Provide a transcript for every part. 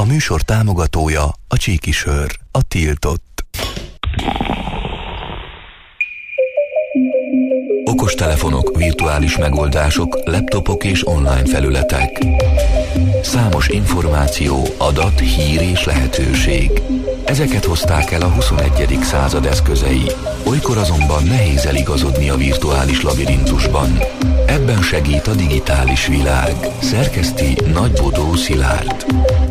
A műsor támogatója a Csíki Sör, a tiltott. Okostelefonok, virtuális megoldások, laptopok és online felületek. Számos információ, adat, hír és lehetőség. Ezeket hozták el a 21. század eszközei. Olykor azonban nehéz eligazodni a virtuális labirintusban. Ebben segít a digitális világ. Szerkeszti Nagybodó Szilárd.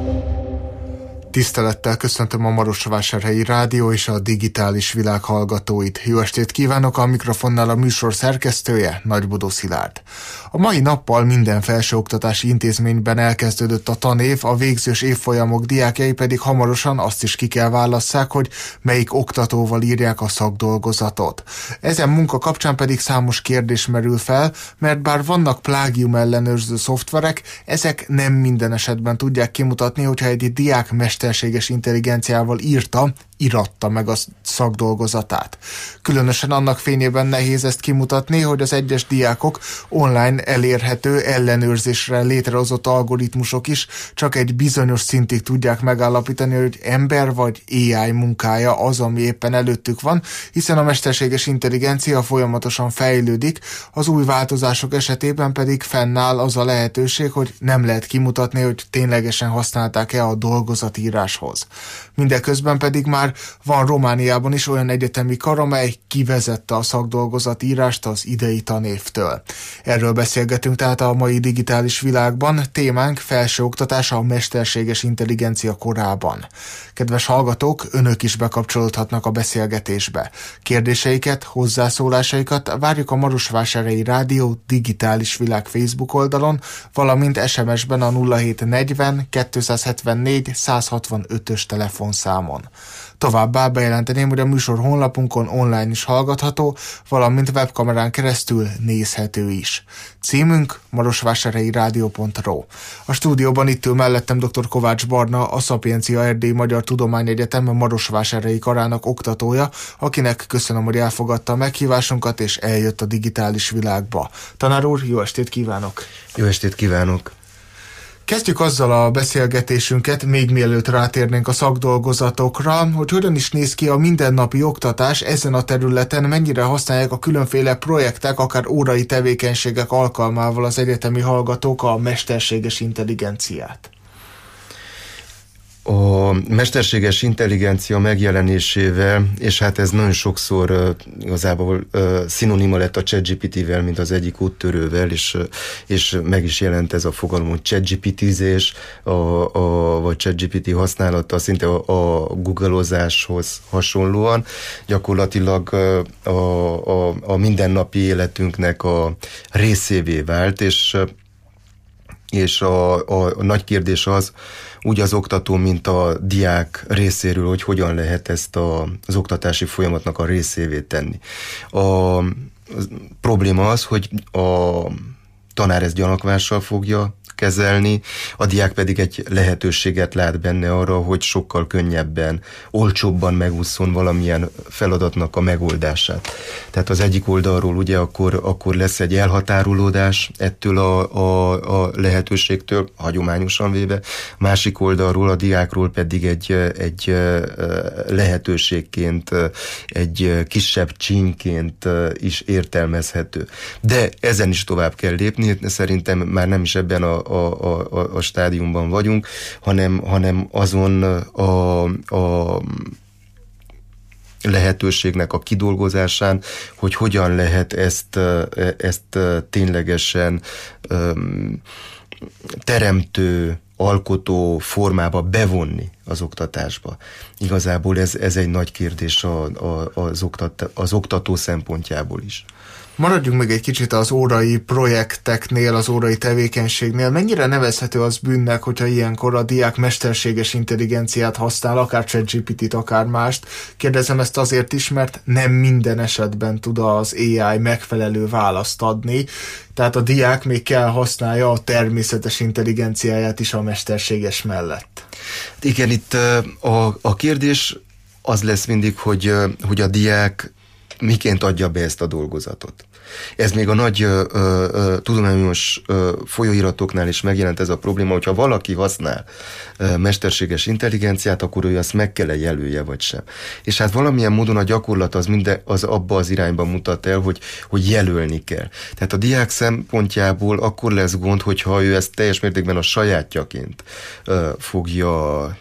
Tisztelettel köszöntöm a Marosvásárhelyi Rádió és a digitális világ hallgatóit. Jó estét kívánok, a mikrofonnál a műsor szerkesztője, Nagybodó Szilárd. A mai nappal minden felsőoktatási intézményben elkezdődött a tanév, a végzős évfolyamok diákjai pedig hamarosan azt is ki kell válasszák, hogy melyik oktatóval írják a szakdolgozatot. Ezen munka kapcsán pedig számos kérdés merül fel, mert bár vannak plágium ellenőrző szoftverek, ezek nem minden esetben tudják kimutatni, hogyha egy diák mesterséges intelligenciával iratta meg a szakdolgozatát. Különösen annak fényében nehéz ezt kimutatni, hogy az egyes diákok online elérhető ellenőrzésre létrehozott algoritmusok is csak egy bizonyos szintig tudják megállapítani, hogy ember vagy AI munkája az, ami éppen előttük van, hiszen a mesterséges intelligencia folyamatosan fejlődik, az új változások esetében pedig fennáll az a lehetőség, hogy nem lehet kimutatni, hogy ténylegesen használták-e a dolgozatíráshoz. Mindeközben pedig már van Romániában is olyan egyetemi kar, amely kivezette a szakdolgozatírást az idei tanévtől. Erről beszélgetünk tehát a mai digitális világban, témánk felsőoktatás a mesterséges intelligencia korában. Kedves hallgatók, önök is bekapcsolódhatnak a beszélgetésbe. Kérdéseiket, hozzászólásaikat várjuk a Marosvásárhelyi Rádió digitális világ Facebook oldalon, valamint SMS-ben a 0740 274 165-ös telefonszámon. Továbbá bejelenteném, hogy a műsor honlapunkon online is hallgatható, valamint webkamerán keresztül nézhető is. Címünk marosvásárhelyirádió.ro. A stúdióban itt ül mellettem dr. Kovács Barna, a Szapiencia Erdélyi Magyar Tudományegyetem Marosvásárhelyi karának oktatója, akinek köszönöm, hogy elfogadta a meghívásunkat és eljött a digitális világba. Tanár úr, jó estét kívánok! Jó estét kívánok! Kezdjük azzal a beszélgetésünket, még mielőtt rátérnénk a szakdolgozatokra, hogy hogyan is néz ki a mindennapi oktatás ezen a területen, mennyire használják a különféle projektek, akár órai tevékenységek alkalmával az egyetemi hallgatók a mesterséges intelligenciát. A mesterséges intelligencia megjelenésével, és hát ez nagyon sokszor igazából szinonima lett a ChatGPT-vel, mint az egyik úttörővel, és meg is jelent ez a fogalom, hogy ChatGPT-zés, vagy ChatGPT használata szinte a Google-ozáshoz hasonlóan. Gyakorlatilag a mindennapi életünknek a részévé vált, és a nagy kérdés az, úgy az oktató, mint a diák részéről, hogy hogyan lehet ezt az oktatási folyamatnak a részévé tenni. A probléma az, hogy a tanár ezt gyanakvással fogja kezelni, a diák pedig egy lehetőséget lát benne arra, hogy sokkal könnyebben, olcsóbban megússzon valamilyen feladatnak a megoldását. Tehát az egyik oldalról ugye akkor lesz egy elhatárolódás ettől a lehetőségtől, hagyományosan véve, másik oldalról a diákról pedig egy lehetőségként, egy kisebb csínyként is értelmezhető. De ezen is tovább kell lépni, szerintem már nem is ebben a stádiumban vagyunk, hanem azon a lehetőségnek a kidolgozásán, hogy hogyan lehet ezt ténylegesen teremtő, alkotó formába bevonni az oktatásba. Igazából ez egy nagy kérdés az oktató szempontjából is. Maradjunk még egy kicsit az órai projekteknél, az órai tevékenységnél. Mennyire nevezhető az bűnnek, hogyha ilyenkor a diák mesterséges intelligenciát használ, akár ChatGPT-t, akár mást? Kérdezem ezt azért is, mert nem minden esetben tud az AI megfelelő választ adni, tehát a diák még kell használja a természetes intelligenciáját is a mesterséges mellett. Igen, itt a kérdés az lesz mindig, hogy a diák miként adja be ezt a dolgozatot. Ez még a nagy tudományos folyóiratoknál is megjelent ez a probléma, hogyha valaki használ mesterséges intelligenciát, akkor ő azt meg kell jelölje, vagy sem. És hát valamilyen módon a gyakorlat az abba az irányba mutat el, hogy jelölni kell. Tehát a diák szempontjából akkor lesz gond, hogyha ő ezt teljes mértékben a sajátjaként fogja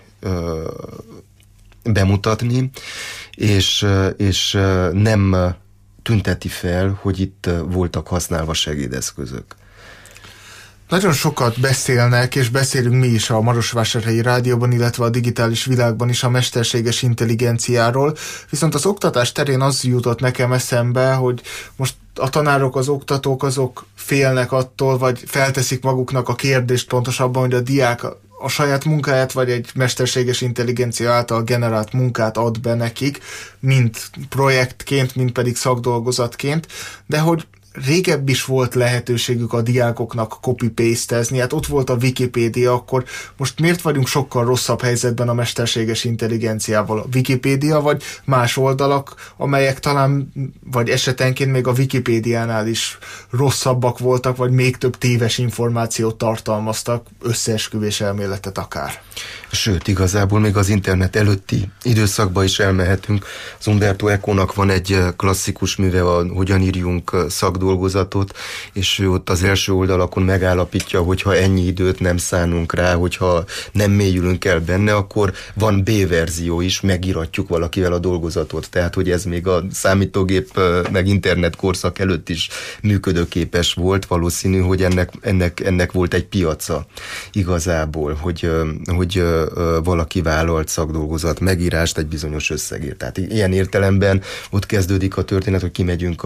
bemutatni, és nem tünteti fel, hogy itt voltak használva segédeszközök. Nagyon sokat beszélnek, és beszélünk mi is a Marosvásárhelyi Rádióban, illetve a digitális világban is a mesterséges intelligenciáról, viszont az oktatás terén az jutott nekem eszembe, hogy most a tanárok, az oktatók azok félnek attól, vagy felteszik maguknak a kérdést pontosabban, hogy a diák a saját munkáját, vagy egy mesterséges intelligencia által generált munkát ad be nekik, mind projektként, mind pedig szakdolgozatként, de hogy régebb is volt lehetőségük a diákoknak copy-paste-ezni, hát ott volt a Wikipédia, akkor most miért vagyunk sokkal rosszabb helyzetben a mesterséges intelligenciával? A Wikipédia, vagy más oldalak, amelyek talán, vagy esetenként még a Wikipédiánál is rosszabbak voltak, vagy még több téves információt tartalmaztak, összeesküvés elméletet akár. Sőt, igazából még az internet előtti időszakba is elmehetünk. Az Umberto Eco-nak van egy klasszikus műve, Hogyan írjunk szakdolgozatot, és ő ott az első oldalakon megállapítja, hogy ha ennyi időt nem szánunk rá, hogyha nem mélyülünk el benne, akkor van B-verzió is, megíratjuk valakivel a dolgozatot. Tehát, hogy ez még a számítógép meg internet korszak előtt is működőképes volt, valószínű, hogy ennek volt egy piaca igazából, hogy valaki vállalt szakdolgozat megírást egy bizonyos összegért. Tehát ilyen értelemben ott kezdődik a történet, hogy kimegyünk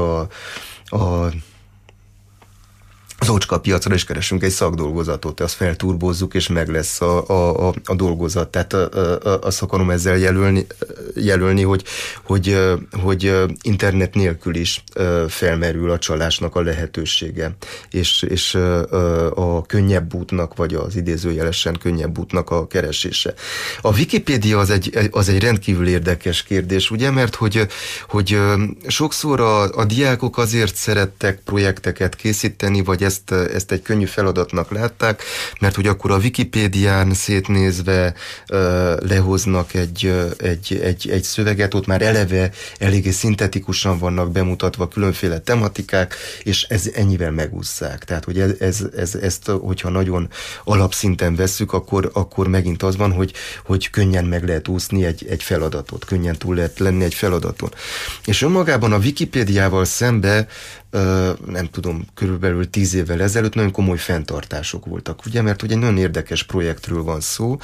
az ócska piacra, és keresünk egy szakdolgozatot, azt felturbozzuk, és meg lesz a dolgozat. Tehát azt akarom ezzel jelölni, hogy internet nélkül is felmerül a csalásnak a lehetősége, és a könnyebb útnak, vagy az idézőjelesen könnyebb útnak a keresése. A Wikipédia az egy rendkívül érdekes kérdés, ugye, mert hogy sokszor a diákok azért szerettek projekteket készíteni, vagy ezt egy könnyű feladatnak látták, mert hogy akkor a Wikipédián szétnézve lehoznak egy szöveget, ott már eleve eléggé szintetikusan vannak bemutatva különféle tematikák, és ez ennyivel megússzák. Tehát, hogy ezt, hogyha nagyon alapszinten vesszük, akkor megint az van, hogy könnyen meg lehet úszni egy feladatot, könnyen túl lehet lenni egy feladaton. És önmagában a Wikipédiával szembe nem tudom, körülbelül 10 évvel ezelőtt nagyon komoly fenntartások voltak, ugye, mert ugye egy nagyon érdekes projektről van szó,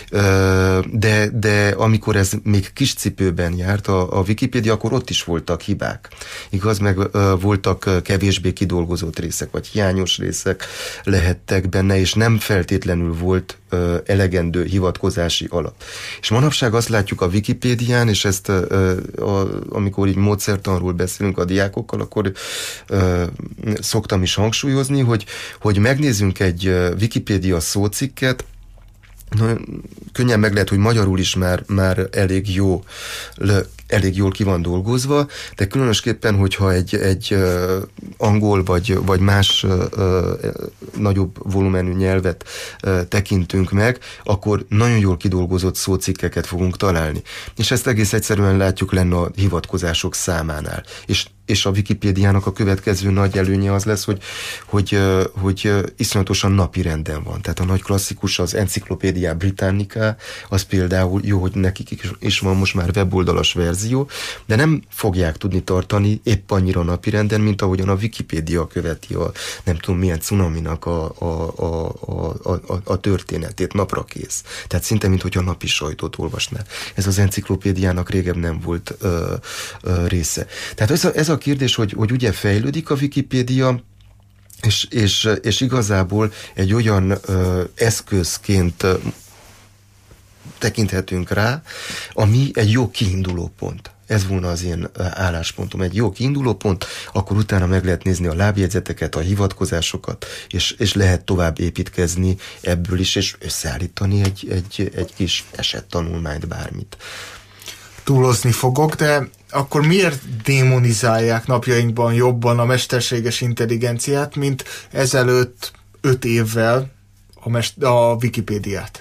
de amikor ez még kis cipőben járt a Wikipédia, akkor ott is voltak hibák. Igaz, meg voltak kevésbé kidolgozott részek, vagy hiányos részek lehettek benne, és nem feltétlenül volt elegendő hivatkozási alap. És manapság azt látjuk a Wikipédián, és ezt amikor így módszertanról beszélünk a diákokkal, akkor szoktam is hangsúlyozni, hogy megnézzünk egy Wikipédia szócikket, könnyen meg lehet, hogy magyarul is már elég jól ki van dolgozva, de különösképpen, hogyha egy angol vagy más nagyobb volumenű nyelvet tekintünk meg, akkor nagyon jól kidolgozott szócikkeket fogunk találni. És ezt egész egyszerűen látjuk lenne a hivatkozások számánál. És a Wikipédiának a következő nagy előnye az lesz, hogy iszonyatosan napirenden van. Tehát a nagy klasszikus, az Encyclopedia Britannica, az például jó, hogy nekik is van most már weboldalas verzió, de nem fogják tudni tartani épp annyira napirenden, mint ahogyan a Wikipédia követi a nem tudom milyen cunaminak a történetét, napra kész. Tehát szinte, minthogyha napi sajtót olvasnál. Ez az Encyclopédiának régebb nem volt része. Tehát ez a kérdés, hogy ugye fejlődik a Wikipédia, és igazából egy olyan eszközként tekinthetünk rá, ami egy jó kiinduló pont. Ez volna az én álláspontom. Egy jó kiinduló pont, akkor utána meg lehet nézni a lábjegyzeteket, a hivatkozásokat, és lehet tovább építkezni ebből is, és összeállítani egy kis esettanulmányt, bármit. túlozni fogok, de akkor miért démonizálják napjainkban jobban a mesterséges intelligenciát, mint ezelőtt 5 évvel a Wikipédiát?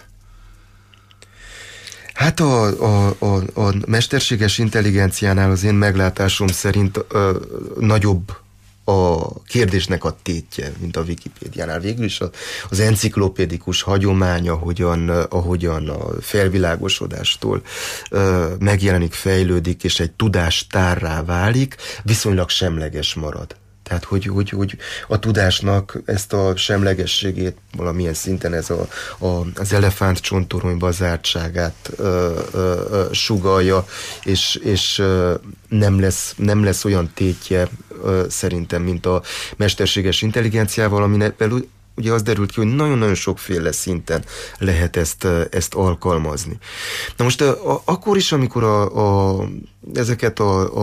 Hát a mesterséges intelligenciánál az én meglátásom szerint nagyobb a kérdésnek a tétje, mint a Wikipédiánál. Végül is az enciklopédikus hagyomány, ahogyan a felvilágosodástól megjelenik, fejlődik, és egy tudástárrá válik, viszonylag semleges marad. Tehát, hogy a tudásnak ezt a semlegességét valamilyen szinten az elefántcsontoronyba zártságát sugallja, és nem lesz olyan tétje szerintem, mint a mesterséges intelligenciával, aminek ugye az derült ki, hogy nagyon-nagyon sokféle szinten lehet ezt alkalmazni. Na most akkor is, amikor ezeket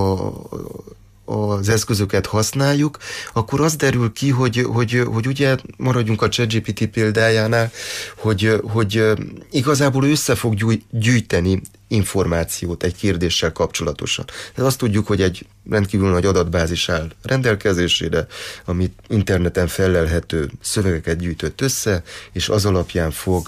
az eszközöket használjuk, akkor az derül ki, hogy ugye maradjunk a ChatGPT példájánál, hogy igazából össze fog gyűjteni információt egy kérdéssel kapcsolatosan. De azt tudjuk, hogy egy rendkívül nagy adatbázis áll rendelkezésére, amit interneten fellelhető szövegeket gyűjtött össze, és az alapján fog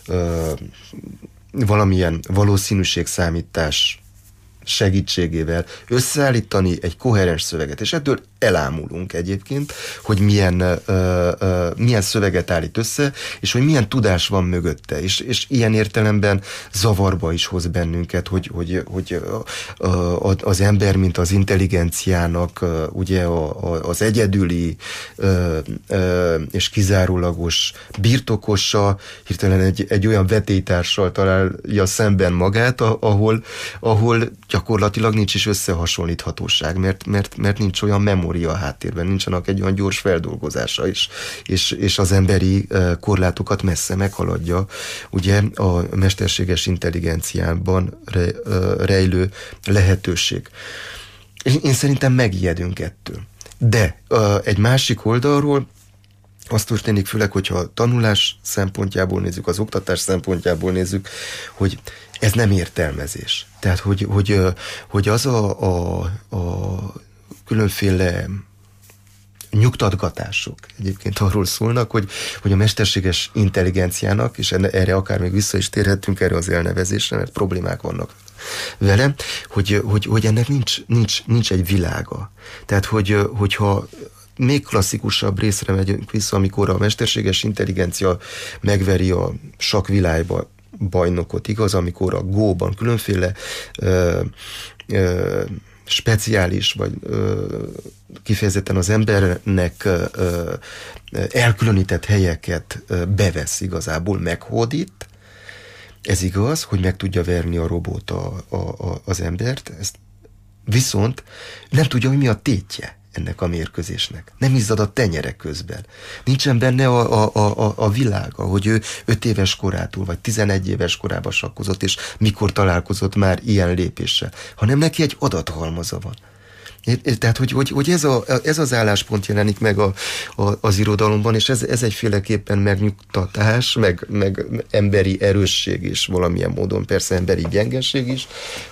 valamilyen valószínűségszámítás segítségével összeállítani egy koherens szöveget, és ettől elámulunk egyébként, hogy milyen szöveget állít össze, és hogy milyen tudás van mögötte, és ilyen értelemben zavarba is hoz bennünket, hogy az ember, mint az intelligenciának ugye az egyedüli és kizárólagos birtokosa hirtelen egy olyan vetélytársal találja szemben magát, ahol gyakorlatilag nincs is összehasonlíthatóság, mert nincs olyan memória a háttérben, nincsenek egy olyan gyors feldolgozása is, és az emberi korlátokat messze meghaladja ugye a mesterséges intelligenciában rejlő lehetőség. Én szerintem megijedünk ettől. De egy másik oldalról az történik, főleg, hogyha a tanulás szempontjából nézzük, az oktatás szempontjából nézzük, hogy ez nem értelmezés. Tehát, hogy az a különféle nyugtatgatások egyébként arról szólnak, hogy a mesterséges intelligenciának, és erre akár még vissza is térhetünk erre az elnevezésre, mert problémák vannak vele, hogy ennek nincs egy világa. Tehát, hogyha még klasszikusabb részre megyünk vissza, amikor a mesterséges intelligencia megveri a sakkvilágba bajnokot, igaz, amikor a Go-ban különféle speciális, vagy kifejezetten az embernek elkülönített helyeket bevesz igazából, meghódít. Ez igaz, hogy meg tudja verni a robot az embert, ezt viszont nem tudja, hogy mi a tétje ennek a mérkőzésnek. Nem izzad a tenyerek közben. Nincsen benne a világa, hogy ő 5 éves korától, vagy 11 éves korában sakkozott, és mikor találkozott már ilyen lépéssel, hanem neki egy adathalmaza van. Tehát, hogy ez az álláspont jelenik meg az irodalomban, és ez egyféleképpen megnyugtatás, meg emberi erősség is, valamilyen módon persze emberi gyengeség is,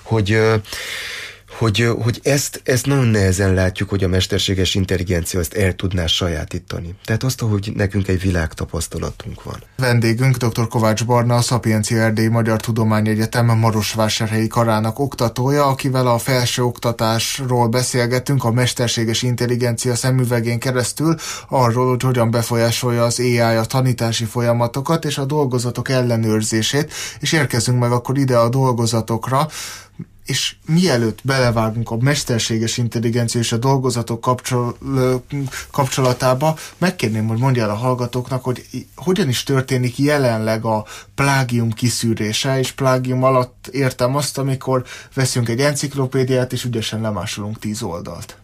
hogy ezt nagyon nehezen látjuk, hogy a mesterséges intelligencia ezt el tudná sajátítani. Tehát azt, hogy nekünk egy világtapasztalatunk van. Vendégünk dr. Kovács Barna, a Szapiencia Erdélyi Magyar Tudományegyetem Marosvásárhelyi karának oktatója, akivel a felsőoktatásról beszélgetünk, a mesterséges intelligencia szemüvegén keresztül, arról, hogy hogyan befolyásolja az AI a tanítási folyamatokat és a dolgozatok ellenőrzését, és érkezünk meg akkor ide a dolgozatokra. És mielőtt belevágunk a mesterséges intelligencia és a dolgozatok kapcsolatába, megkérném, hogy mondja el a hallgatóknak, hogy hogyan is történik jelenleg a plágium kiszűrése, és plágium alatt értem azt, amikor veszünk egy enciklopédiát, és ügyesen lemásolunk 10 oldalt.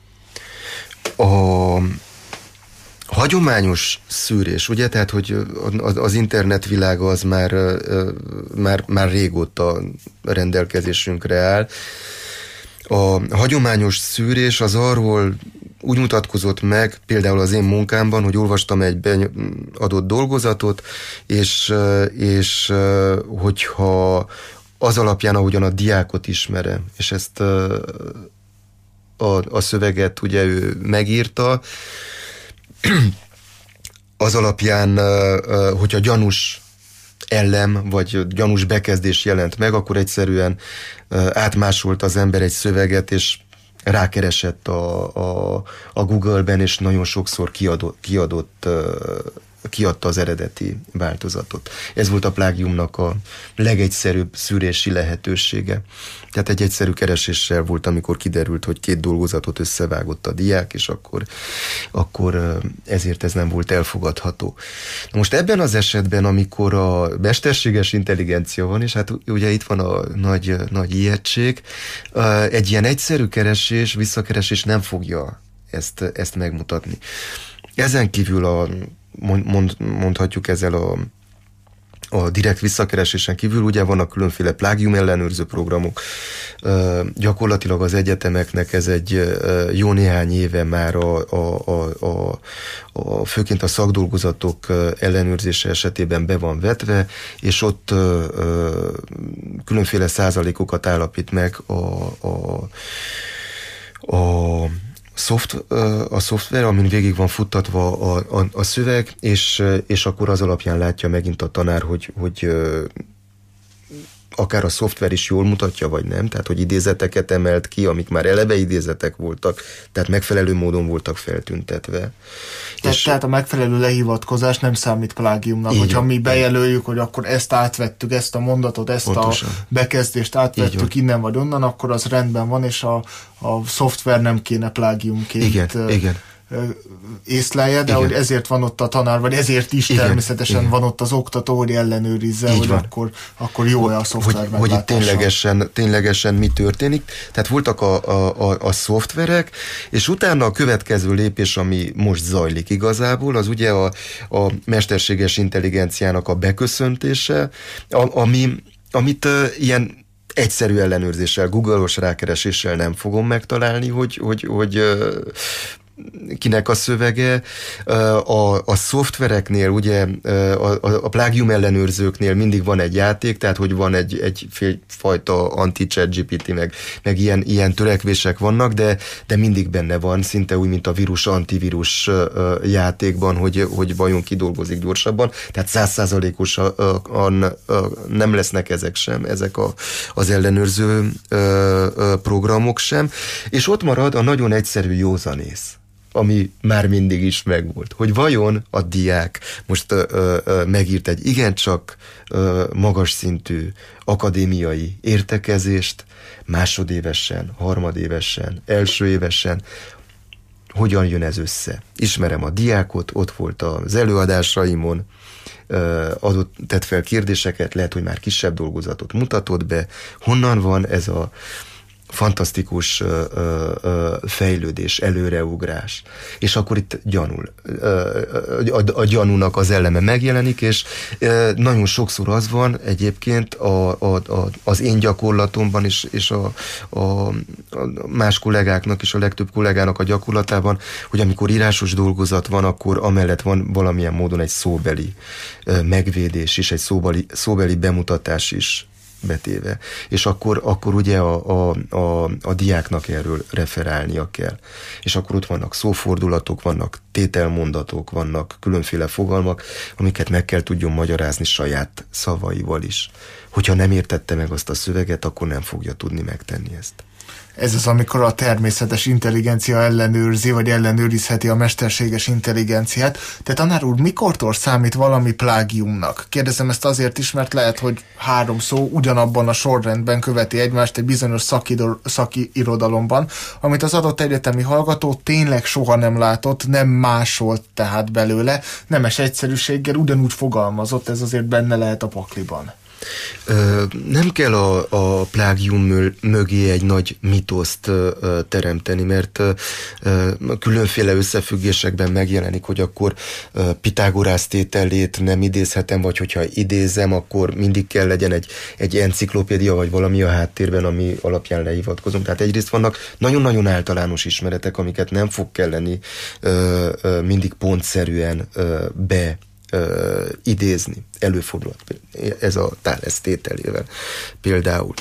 Hagyományos szűrés, ugye? Tehát, hogy az internet világa az már régóta rendelkezésünkre áll. A hagyományos szűrés az arról úgy mutatkozott meg, például az én munkámban, hogy olvastam egy adott dolgozatot, és hogyha az alapján, ahogyan a diákot ismerem, és ezt a szöveget ugye ő megírta, az alapján, hogyha gyanús ellem, vagy gyanús bekezdés jelent meg, akkor egyszerűen átmásolt az ember egy szöveget, és rákeresett a Google-ben, és nagyon sokszor kiadta az eredeti változatot. Ez volt a plágiumnak a legegyszerűbb szűrési lehetősége. Tehát egy egyszerű kereséssel volt, amikor kiderült, hogy 2 dolgozatot összevágott a diák, és akkor ezért ez nem volt elfogadható. Na most ebben az esetben, amikor a mesterséges intelligencia van, és hát ugye itt van a nagy ijegység, egy ilyen egyszerű keresés, visszakeresés nem fogja ezt megmutatni. Ezen kívül mondhatjuk ezzel a direkt visszakeresésen kívül, ugye vannak különféle plágium ellenőrző programok. Gyakorlatilag az egyetemeknek ez egy jó néhány éve már főként a szakdolgozatok ellenőrzése esetében be van vetve, és ott különféle százalékokat állapít meg a szoftver, amin végig van futtatva a szöveg, és akkor az alapján látja megint a tanár, hogy akár a szoftver is jól mutatja, vagy nem, tehát hogy idézeteket emelt ki, amik már eleve idézetek voltak, tehát megfelelő módon voltak feltüntetve. Tehát a megfelelő lehivatkozás nem számít plágiumnak, hogyha mi bejelöljük, hogy akkor ezt átvettük, ezt a mondatot, ezt pontosan. A bekezdést átvettük innen vagy onnan, akkor az rendben van, és a szoftver nem kéne plágiumként észlelje, de hogy ezért van ott a tanár, vagy ezért is természetesen van ott az oktató, hogy ellenőrizze, hogy akkor jó-e a szoftver meglátása. Hogy itt ténylegesen mi történik. Tehát voltak a szoftverek, és utána a következő lépés, ami most zajlik igazából, az ugye a mesterséges intelligenciának a beköszöntése, amit ilyen egyszerű ellenőrzéssel, Google-os rákereséssel nem fogom megtalálni, hogy kinek a szövege. A szoftvereknél, ugye a plágium ellenőrzőknél mindig van egy játék, tehát hogy van egy fajta anti-ChatGPT, meg ilyen törekvések vannak, de mindig benne van, szinte úgy, mint a vírus-antivírus játékban, hogy vajon kidolgozik gyorsabban. Tehát 100%-osan nem lesznek ezek sem, ezek az ellenőrző programok sem, és ott marad a nagyon egyszerű józanész, ami már mindig is megvolt. Hogy vajon a diák most megírt egy igencsak magas szintű akadémiai értekezést, másodévesen, harmadévesen, elsőévesen, hogyan jön ez össze? Ismerem a diákot, ott volt az előadásaimon, tett fel kérdéseket, lehet, hogy már kisebb dolgozatot mutatott be. Honnan van ez a fantasztikus fejlődés, előreugrás. És akkor itt a gyanúnak az eleme megjelenik, és nagyon sokszor az van egyébként az én gyakorlatomban is, és a más kollégáknak is, a legtöbb kollégának a gyakorlatában, hogy amikor írásos dolgozat van, akkor amellett van valamilyen módon egy szóbeli megvédés is, egy szóbeli bemutatás is betéve. És akkor ugye a diáknak erről referálnia kell. És akkor ott vannak szófordulatok, vannak tételmondatok, vannak különféle fogalmak, amiket meg kell tudjon magyarázni saját szavaival is. Hogyha nem értette meg azt a szöveget, akkor nem fogja tudni megtenni ezt. Ez az, amikor a természetes intelligencia ellenőrzi, vagy ellenőrizheti a mesterséges intelligenciát. De tanár úr, mikortól számít valami plágiumnak? Kérdezem ezt azért is, mert lehet, hogy 3 szó ugyanabban a sorrendben követi egymást egy bizonyos szakirodalomban, amit az adott egyetemi hallgató tényleg soha nem látott, nem másolt tehát belőle, nemes egyszerűséggel ugyanúgy fogalmazott, ez azért benne lehet a pakliban. Nem kell a plágium mögé egy nagy mitoszt teremteni, mert különféle összefüggésekben megjelenik, hogy akkor Pitágorász tételét nem idézhetem, vagy hogyha idézem, akkor mindig kell legyen egy enciklopédia, vagy valami a háttérben, ami alapján lehivatkozom. Tehát egyrészt vannak nagyon-nagyon általános ismeretek, amiket nem fog kelleni mindig pontszerűen idézni. Előfordulhat ez a Thales tételével például.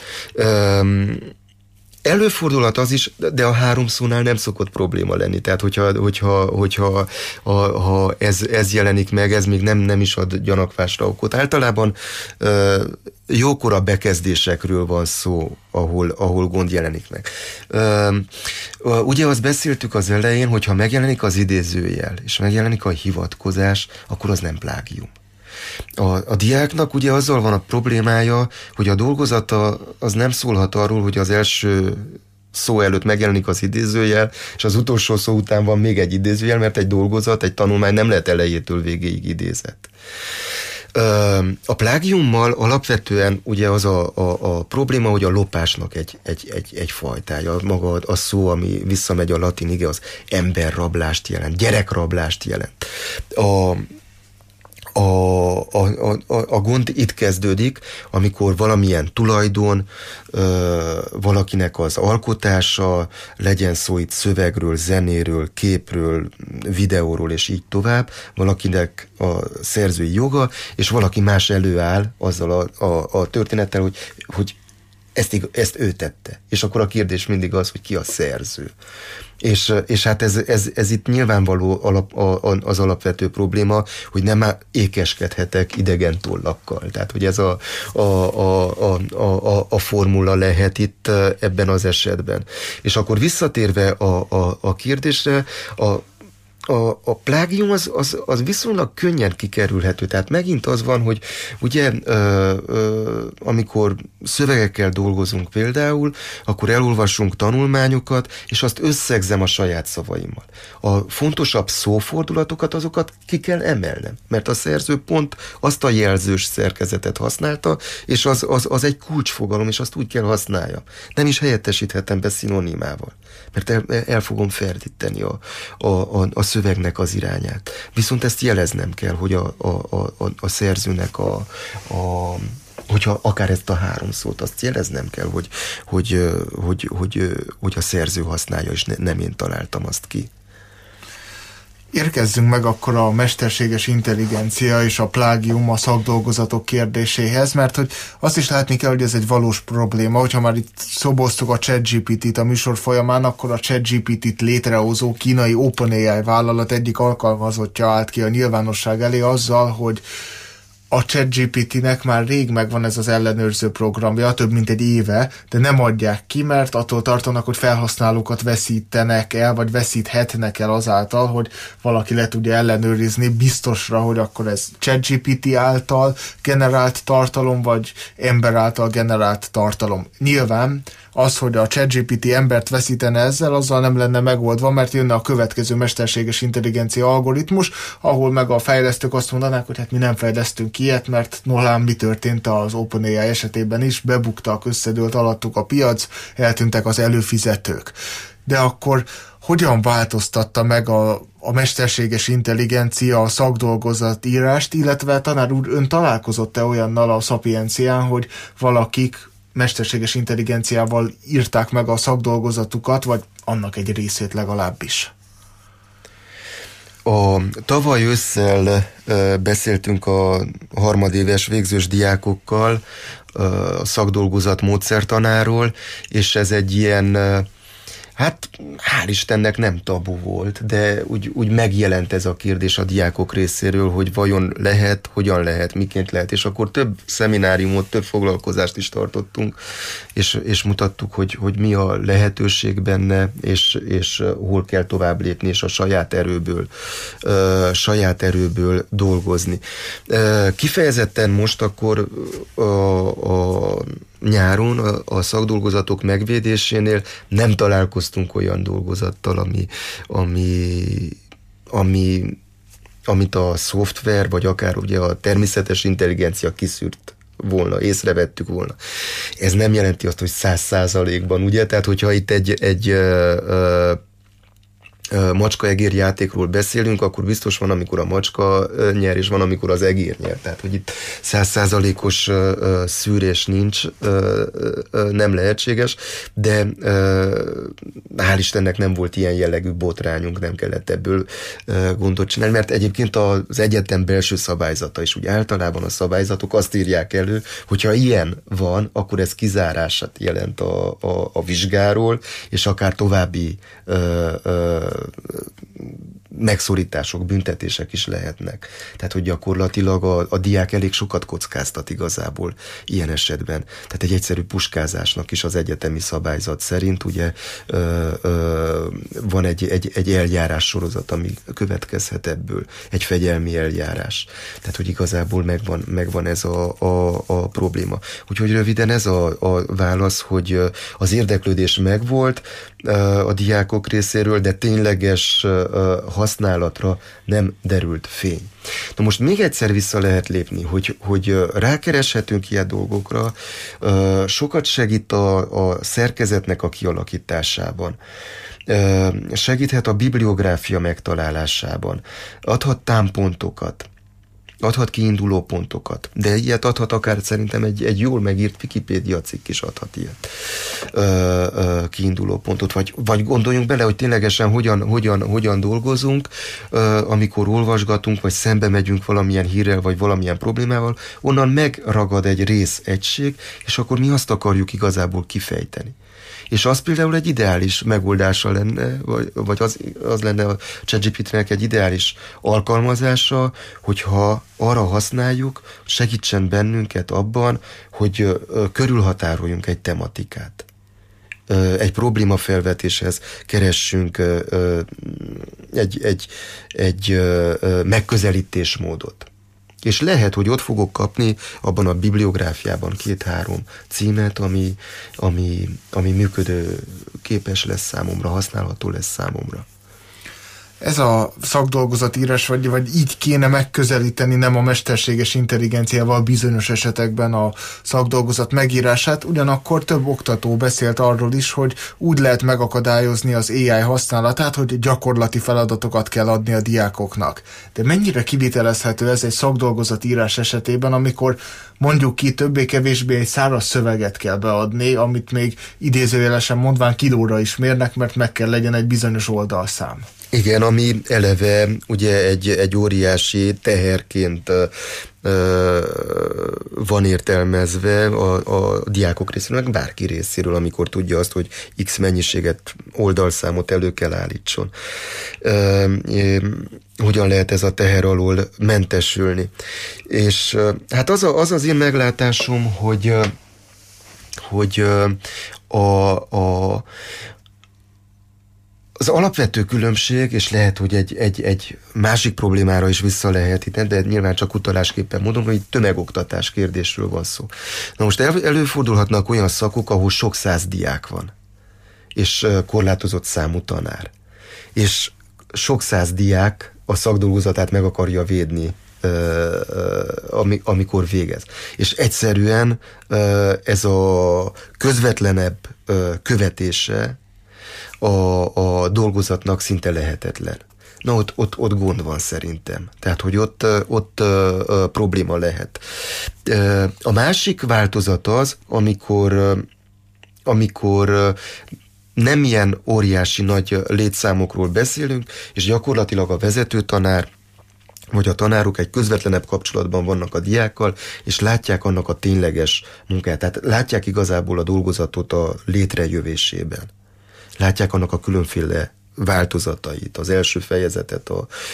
Előfordulhat az is, de a 3 szónál nem szokott probléma lenni. Tehát, hogyha ez jelenik meg, ez még nem is ad gyanakvásra okot. Általában jókora bekezdésekről van szó, ahol gond jelenik meg. Ugye azt beszéltük az elején, hogyha megjelenik az idézőjel, és megjelenik a hivatkozás, akkor az nem plágium. A diáknak ugye azzal van a problémája, hogy a dolgozata az nem szólhat arról, hogy az első szó előtt megjelenik az idézőjel, és az utolsó szó után van még egy idézőjel, mert egy dolgozat, egy tanulmány nem lehet elejétől végéig idézett. A plágiummal alapvetően ugye az a probléma, hogy a lopásnak egy fajtája. Maga a szó, ami visszamegy a latinig, az emberrablást jelent, gyerekrablást jelent. A gond itt kezdődik, amikor valamilyen tulajdon, valakinek az alkotása, legyen szó itt szövegről, zenéről, képről, videóról és így tovább, valakinek a szerzői joga, és valaki más előáll azzal a történettel, hogy ezt ő tette. És akkor a kérdés mindig az, hogy ki a szerző. És hát ez itt nyilvánvaló az alapvető probléma, hogy nem ékeskedhetek idegen tollakkal. Tehát, hogy ez a formula lehet itt ebben az esetben. És akkor visszatérve a kérdésre, a plágium az viszonylag könnyen kikerülhető. Tehát megint az van, hogy ugye amikor szövegekkel dolgozunk például, akkor elolvasunk tanulmányokat, és azt összegzem a saját szavaimmal. A fontosabb szófordulatokat, azokat ki kell emelnem, mert a szerző pont azt a jelzős szerkezetet használta, és az egy kulcsfogalom, és azt úgy kell használja. Nem is helyettesíthetem be szinonimával, mert el fogom ferdíteni a szövegnek az irányát. Viszont ezt jeleznem kell, hogy a szerzőnek hogyha akár ezt a 3 szót, azt jeleznem kell, hogy a szerző használja, és nem én találtam azt ki. Érkezzünk meg akkor a mesterséges intelligencia és a plágium a szakdolgozatok kérdéséhez, mert hogy azt is látni kell, hogy ez egy valós probléma, hogyha már itt szoboztuk a ChatGPT-t a műsor folyamán, akkor a ChatGPT-t létrehozó kínai OpenAI vállalat egyik alkalmazottja állt ki a nyilvánosság elé azzal, hogy a ChatGPT-nek már rég megvan ez az ellenőrző programja, több mint egy éve, de nem adják ki, mert attól tartanak, hogy felhasználókat veszítenek el, vagy veszíthetnek el azáltal, hogy valaki le tudja ellenőrizni biztosra, hogy akkor ez ChatGPT által generált tartalom, vagy ember által generált tartalom. Nyilván az, hogy a ChatGPT embert veszítene ezzel, azzal nem lenne megoldva, mert jönne a következő mesterséges intelligencia algoritmus, ahol meg a fejlesztők azt mondanák, hogy hát mi nem fejlesztünk ilyet, mert nolán mi történt az OpenAI esetében is, bebuktak, összedőlt alattuk a piac, eltűntek az előfizetők. De akkor hogyan változtatta meg a mesterséges intelligencia a szakdolgozatírást, illetve tanár úr, ön találkozott-e olyannal a Szapiencián, hogy valakik mesterséges intelligenciával írták meg a szakdolgozatukat, vagy annak egy részét legalábbis? Tavaly ősszel beszéltünk a harmadéves végzős diákokkal a szakdolgozat módszertanáról, és ez egy ilyen, hát hál' Istennek nem tabu volt, de úgy megjelent ez a kérdés a diákok részéről, hogy vajon lehet, hogyan lehet, miként lehet, és akkor több szemináriumot, több foglalkozást is tartottunk, és mutattuk, hogy mi a lehetőség benne, és hol kell tovább lépni, és a saját erőből dolgozni. Kifejezetten most akkor a nyáron a szakdolgozatok megvédésénél nem találkoztunk olyan dolgozattal, amit a szoftver, vagy akár ugye a természetes intelligencia kiszűrt volna, észrevettük volna. Ez nem jelenti azt, hogy 100%-ban, ugye? Tehát, hogyha itt egy macska-egér játékról beszélünk, akkor biztos van, amikor a macska nyer, és van, amikor az egér nyer. Tehát, hogy itt 100%-os szűrés nincs, nem lehetséges, de hál' Istennek nem volt ilyen jellegű botrányunk, nem kellett ebből gondot csinálni, mert egyébként az egyetem belső szabályzata is, úgy általában a szabályzatok azt írják elő, hogyha ilyen van, akkor ez kizárását jelent a vizsgáról, és akár további megszorítások, büntetések is lehetnek. Tehát, hogy gyakorlatilag a diák elég sokat kockáztat igazából ilyen esetben. Tehát egy egyszerű puskázásnak is az egyetemi szabályzat szerint ugye van egy eljárás sorozat, ami következhet ebből, egy fegyelmi eljárás. Tehát, hogy igazából megvan ez a probléma. Úgyhogy röviden ez a válasz, hogy az érdeklődés megvolt a diákok részéről, de tényleges használatra nem derült fény. Na most még egyszer vissza lehet lépni, hogy rákereshetünk ilyen dolgokra, sokat segít a szerkezetnek a kialakításában, segíthet a bibliográfia megtalálásában, adhat támpontokat, adhat kiinduló pontokat, de ilyet adhat akár szerintem egy jól megírt Wikipédia cikk is adhat ilyet kiinduló pontot, vagy gondoljunk bele, hogy ténylegesen hogyan dolgozunk, amikor olvasgatunk, vagy szembe megyünk valamilyen hírrel, vagy valamilyen problémával, onnan megragad egy részegység, és akkor mi azt akarjuk igazából kifejteni. És az például egy ideális megoldása lenne, vagy az lenne a ChatGPT-nek egy ideális alkalmazása, hogyha arra használjuk, segítsen bennünket abban, hogy körülhatároljunk egy tematikát. Egy problémafelvetéshez keressünk egy megközelítésmódot. És lehet, hogy ott fogok kapni abban a bibliográfiában 2-3 címet, ami működő képes lesz számomra, használható lesz számomra. Ez a szakdolgozatírás, vagy így kéne megközelíteni nem a mesterséges intelligenciával bizonyos esetekben a szakdolgozat megírását, ugyanakkor több oktató beszélt arról is, hogy úgy lehet megakadályozni az AI használatát, hogy gyakorlati feladatokat kell adni a diákoknak. De mennyire kivitelezhető ez egy szakdolgozatírás esetében, amikor mondjuk ki többé-kevésbé egy száraz szöveget kell beadni, amit még idézőjelesen mondván kilóra is mérnek, mert meg kell legyen egy bizonyos oldalszám. Igen, ami eleve ugye egy óriási teherként van értelmezve a diákok részéről, meg bárki részéről, amikor tudja azt, hogy X mennyiséget, oldalszámot elő kell állítson. Hogyan lehet ez a teher alól mentesülni? És hát az én meglátásom, hogy az alapvető különbség, és lehet, hogy egy másik problémára is vissza lehet itt, de nyilván csak utalásképpen mondom, hogy tömegoktatás kérdésről van szó. Na most előfordulhatnak olyan szakok, ahol sok száz diák van, és korlátozott számú tanár. És sok száz diák a szakdolgozatát meg akarja védni, amikor végez. És egyszerűen ez a közvetlenebb követése a dolgozatnak szinte lehetetlen. Na, ott gond van szerintem. Tehát, hogy ott probléma lehet. A másik változat az, amikor nem ilyen óriási nagy létszámokról beszélünk, és gyakorlatilag a vezetőtanár vagy a tanárok egy közvetlenebb kapcsolatban vannak a diákkal, és látják annak a tényleges munkát. Tehát látják igazából a dolgozatot a létrejövésében. Látják annak a különféle változatait, az első fejezetet,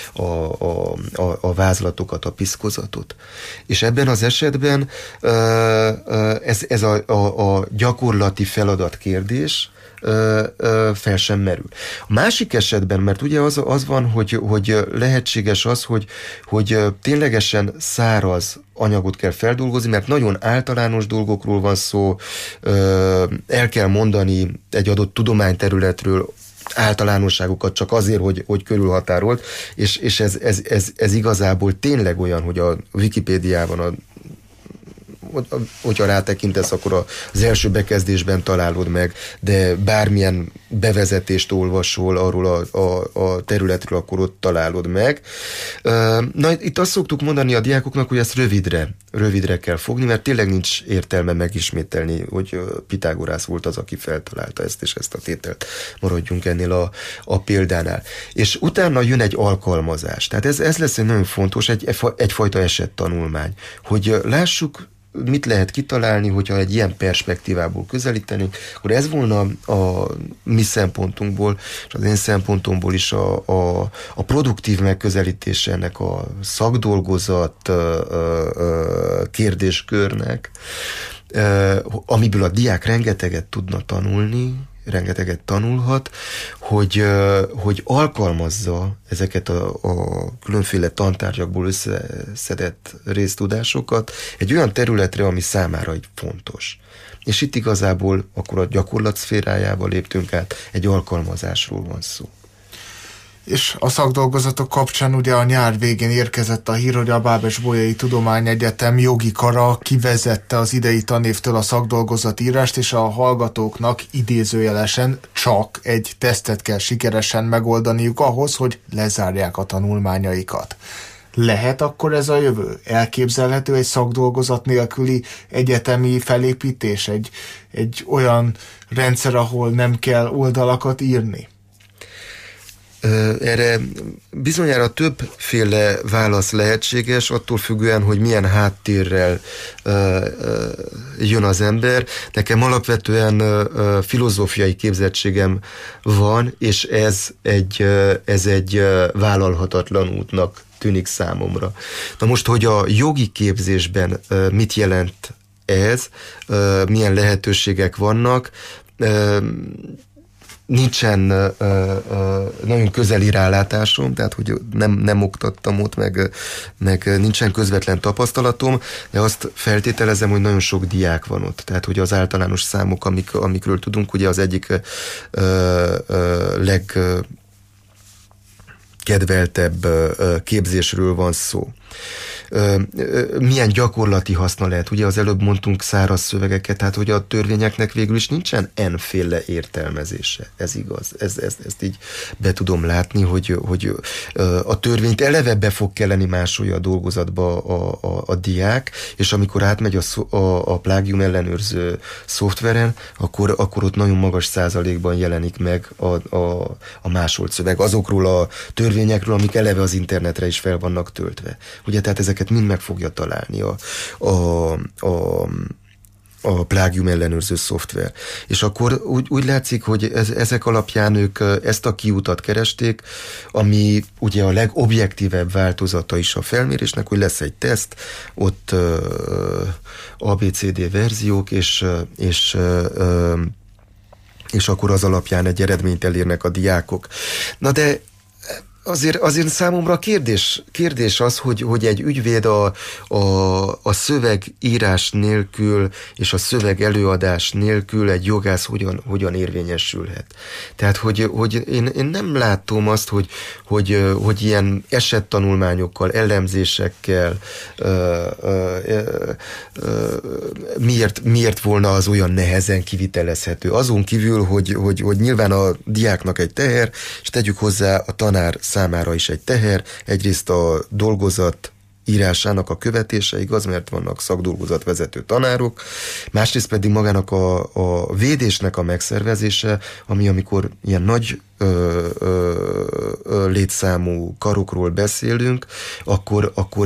a vázlatokat, a piszkozatot. És ebben az esetben ez a gyakorlati feladatkérdés fel sem merül. A másik esetben, mert ugye az van, hogy lehetséges az, hogy ténylegesen száraz anyagot kell feldolgozni, mert nagyon általános dolgokról van szó, el kell mondani egy adott tudományterületről általánosságokat csak azért, hogy körülhatárolt, és ez igazából tényleg olyan, hogy a Wikipédiában hogyha rátekintesz, akkor az első bekezdésben találod meg, de bármilyen bevezetést olvasol arról a területről, akkor ott találod meg. Na, itt azt szoktuk mondani a diákoknak, hogy ezt rövidre kell fogni, mert tényleg nincs értelme megismételni, hogy Pitágorász volt az, aki feltalálta ezt és ezt a tételt. Maradjunk ennél a példánál. És utána jön egy alkalmazás. Tehát ez lesz egy nagyon fontos, egyfajta esettanulmány, hogy lássuk, mit lehet kitalálni, hogyha egy ilyen perspektívából közelítenénk, akkor ez volna a mi szempontunkból, és az én szempontomból is a produktív megközelítése ennek a szakdolgozat kérdéskörnek, amiből a diák rengeteget tudna tanulni, rengeteget tanulhat, hogy alkalmazza ezeket a különféle tantárgyakból összeszedett résztudásokat egy olyan területre, ami számára egy fontos. És itt igazából akkor a gyakorlat szférájába léptünk át, egy alkalmazásról van szó. És a szakdolgozatok kapcsán ugye a nyár végén érkezett a hír, hogy a Bábes-Bolyai Tudományegyetem jogi kara kivezette az idei tanévtől a szakdolgozatírást, és a hallgatóknak idézőjelesen csak egy tesztet kell sikeresen megoldaniuk ahhoz, hogy lezárják a tanulmányaikat. Lehet akkor ez a jövő? Elképzelhető egy szakdolgozat nélküli egyetemi felépítés? Egy olyan rendszer, ahol nem kell oldalakat írni? Erre bizonyára többféle válasz lehetséges, attól függően, hogy milyen háttérrel jön az ember. Nekem alapvetően filozófiai képzettségem van, és ez egy vállalhatatlan útnak tűnik számomra. Na most, hogy a jogi képzésben mit jelent ez, milyen lehetőségek vannak, nincsen nagyon közeli rálátásom, tehát hogy nem oktattam ott, meg nincsen közvetlen tapasztalatom, de azt feltételezem, hogy nagyon sok diák van ott. Tehát, hogy az általános számok, amikről tudunk, ugye az egyik legkedveltebb képzésről van szó. Milyen gyakorlati haszna lehet? Ugye az előbb mondtunk száraz szövegeket, tehát hogy a törvényeknek végül is nincsen n-féle értelmezése. Ez igaz. Ezt így be tudom látni, hogy a törvényt eleve be fog kelleni másolja a dolgozatba a diák, és amikor átmegy a plágium ellenőrző szoftveren, akkor ott nagyon magas százalékban jelenik meg a másolt szöveg azokról a törvényekről, amik eleve az internetre is fel vannak töltve. Ugye, tehát ezeket mind meg fogja találni a plágium ellenőrző szoftver. És akkor úgy látszik, hogy ezek alapján ők ezt a kiutat keresték, ami ugye a legobjektívebb változata is a felmérésnek, hogy lesz egy teszt, ott ABCD verziók, és akkor az alapján egy eredményt elérnek a diákok. Na de azért számomra kérdés az, hogy egy ügyvéd a szövegírás nélkül és a szöveg előadás nélkül egy jogász hogyan érvényesülhet. Tehát, hogy én nem látom azt, hogy ilyen esettanulmányokkal, elemzésekkel miért volna az olyan nehezen kivitelezhető. Azon kívül, hogy nyilván a diáknak egy teher, és tegyük hozzá a tanár számára is egy teher, egyrészt a dolgozat írásának a követése, igaz, mert vannak szakdolgozatvezető tanárok, másrészt pedig magának a védésnek a megszervezése, amikor ilyen nagy létszámú karokról beszélünk, akkor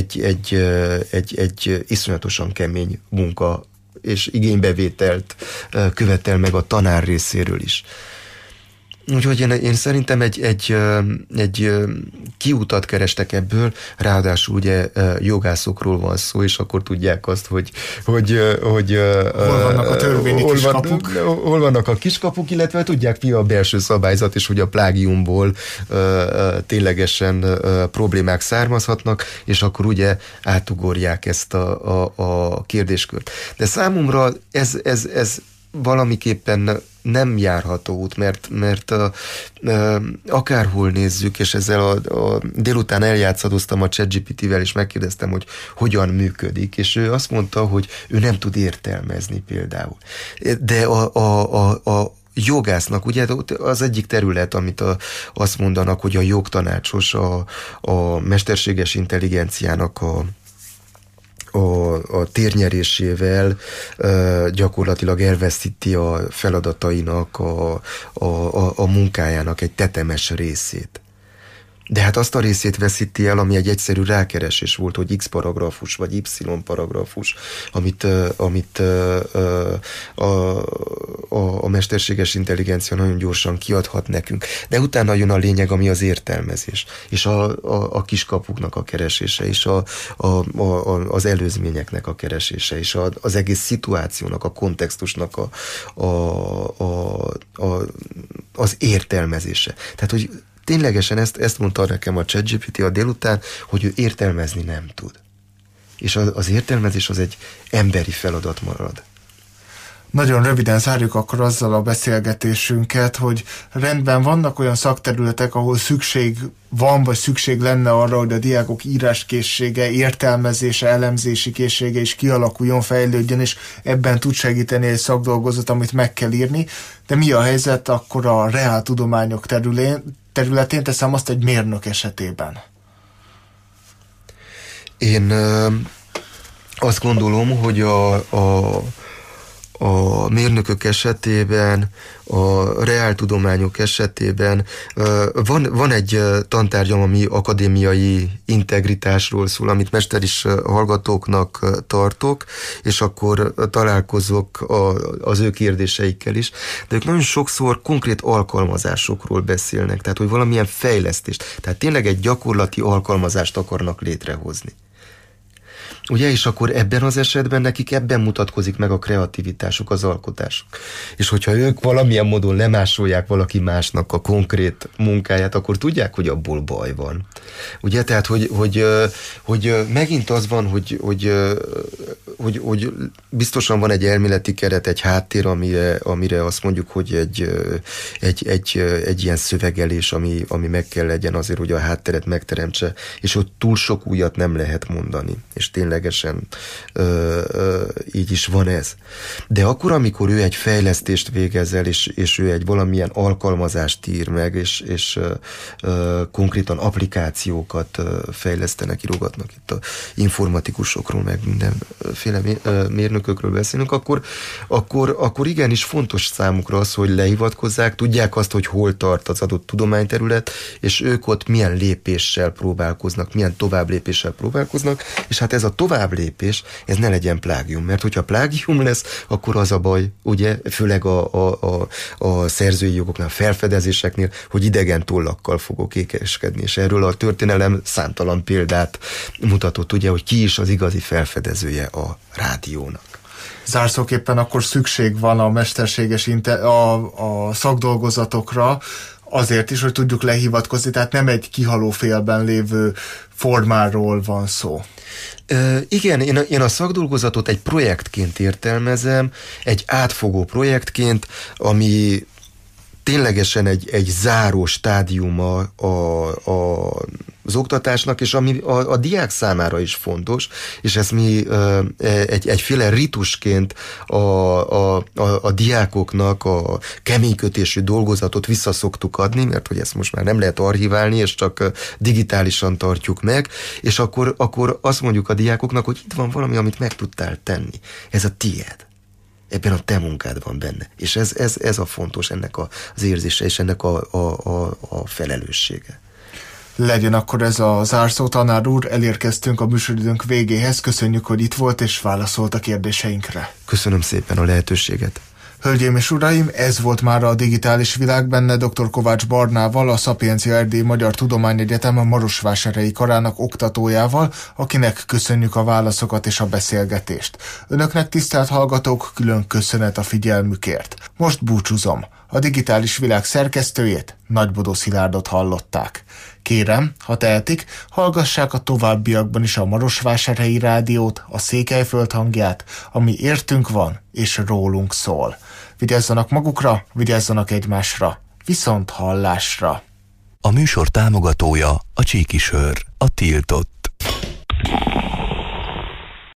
egy iszonyatosan kemény munka és igénybevételt követel meg a tanár részéről is. Úgyhogy én szerintem egy kiutat kerestek ebből, ráadásul ugye jogászokról van szó, és akkor tudják azt, hogy hol vannak a törvényi kiskapuk. Hol vannak a kiskapuk, illetve tudják mi a belső szabályzat, és hogy a plágiumból ténylegesen problémák származhatnak, és akkor ugye átugorják ezt a kérdéskört. De számomra ez valamiképpen nem járható út, mert akárhol nézzük, és ezzel a délután eljátszadoztam a ChatGPT-vel, és megkérdeztem, hogy hogyan működik, és ő azt mondta, hogy ő nem tud értelmezni például. De a jogásznak, ugye az egyik terület, amit azt mondanak, hogy a jogtanácsos a mesterséges intelligenciának a térnyerésével gyakorlatilag elveszíti a feladatainak, a munkájának egy tetemes részét. De hát azt a részét veszíti el, ami egy egyszerű rákeresés volt, hogy X paragrafus vagy Y paragrafus, amit a mesterséges intelligencia nagyon gyorsan kiadhat nekünk. De utána jön a lényeg, ami az értelmezés, és a kiskapuknak a keresése, és az előzményeknek a keresése, és az egész szituációnak, a kontextusnak az értelmezése. Tehát, hogy ténylegesen ezt mondta nekem a ChatGPT a délután, hogy ő értelmezni nem tud. És az értelmezés az egy emberi feladat marad. Nagyon röviden zárjuk akkor azzal a beszélgetésünket, hogy rendben vannak olyan szakterületek, ahol szükség van, vagy szükség lenne arra, hogy a diákok íráskészsége, értelmezése, elemzési készsége is kialakuljon, fejlődjön, és ebben tud segíteni egy szakdolgozat, amit meg kell írni. De mi a helyzet akkor a reáltudományok területén, teszem azt egy mérnök esetében? Én azt gondolom, hogy a mérnökök esetében, a reáltudományok esetében van egy tantárgyam, ami akadémiai integritásról szól, amit mesteris hallgatóknak tartok, és akkor találkozok az ő kérdéseikkel is, de ők nagyon sokszor konkrét alkalmazásokról beszélnek, tehát hogy valamilyen fejlesztést, tehát tényleg egy gyakorlati alkalmazást akarnak létrehozni. Ugye, és akkor ebben az esetben nekik ebben mutatkozik meg a kreativitásuk, az alkotásuk. És hogyha ők valamilyen módon lemásolják valaki másnak a konkrét munkáját, akkor tudják, hogy abból baj van. Ugye, tehát, hogy megint az van, hogy biztosan van egy elméleti keret, egy háttér, amire azt mondjuk, hogy egy ilyen szövegelés, ami meg kell legyen azért, hogy a hátteret megteremtse, és hogy túl sok újat nem lehet mondani. És ténylegesen így is van ez. De akkor, amikor ő egy fejlesztést végez el, és ő egy valamilyen alkalmazást ír meg, és konkrétan applikációkat fejlesztenek, írogatnak, itt a informatikusokról, meg mindenféle mérnökökről beszélünk, akkor igenis fontos számukra az, hogy lehivatkozzák, tudják azt, hogy hol tart az adott tudományterület, és ők ott milyen lépéssel próbálkoznak, milyen továbblépéssel próbálkoznak, és hát ez a továbblépés, ez ne legyen plágium, mert hogyha plágium lesz, akkor az a baj, ugye, főleg a szerzői jogoknál, felfedezéseknél, hogy idegen tollakkal fogok ékeskedni, és erről a történelem számtalan példát mutatott, ugye, hogy ki is az igazi felfedezője a rádiónak. Zárszóképpen akkor szükség van a mesterséges a szakdolgozatokra, azért is, hogy tudjuk lehivatkozni, tehát nem egy kihaló félben lévő formáról van szó. Igen, én a szakdolgozatot egy projektként értelmezem, egy átfogó projektként, ami ténylegesen egy záró stádiuma az oktatásnak, és ami a diák számára is fontos, és ezt mi egyféle ritusként a diákoknak a keménykötésű dolgozatot vissza szoktuk adni, mert hogy ezt most már nem lehet archiválni, és csak digitálisan tartjuk meg, és akkor azt mondjuk a diákoknak, hogy itt van valami, amit meg tudtál tenni. Ez a tiéd. Ebben a te munkád van benne. És ez a fontos, ennek az érzése, és ennek a felelőssége. Legyen akkor ez a zárszó, tanár úr, elérkeztünk a műsoridőnk végéhez. Köszönjük, hogy itt volt és válaszolt a kérdéseinkre. Köszönöm szépen a lehetőséget. Hölgyeim és uraim, ez volt már a Digitális Világ, benne dr. Kovács Barnával, a Szapiencia Erdélyi Magyar Tudományegyetem Marosvásárhelyi karának oktatójával, akinek köszönjük a válaszokat és a beszélgetést. Önöknek, tisztelt hallgatók, külön köszönet a figyelmükért. Most búcsúzom. A digitális világ szerkesztőjét, Nagybodó Szilárdot hallották. Kérem, ha tehetik, hallgassák a továbbiakban is a Marosvásárhelyi Rádiót, a Székelyföld hangját, ami értünk van és rólunk szól. Vigyázzanak magukra, vigyázzanak egymásra. Viszont hallásra! A műsor támogatója a Csíki Sör, a Tiltott.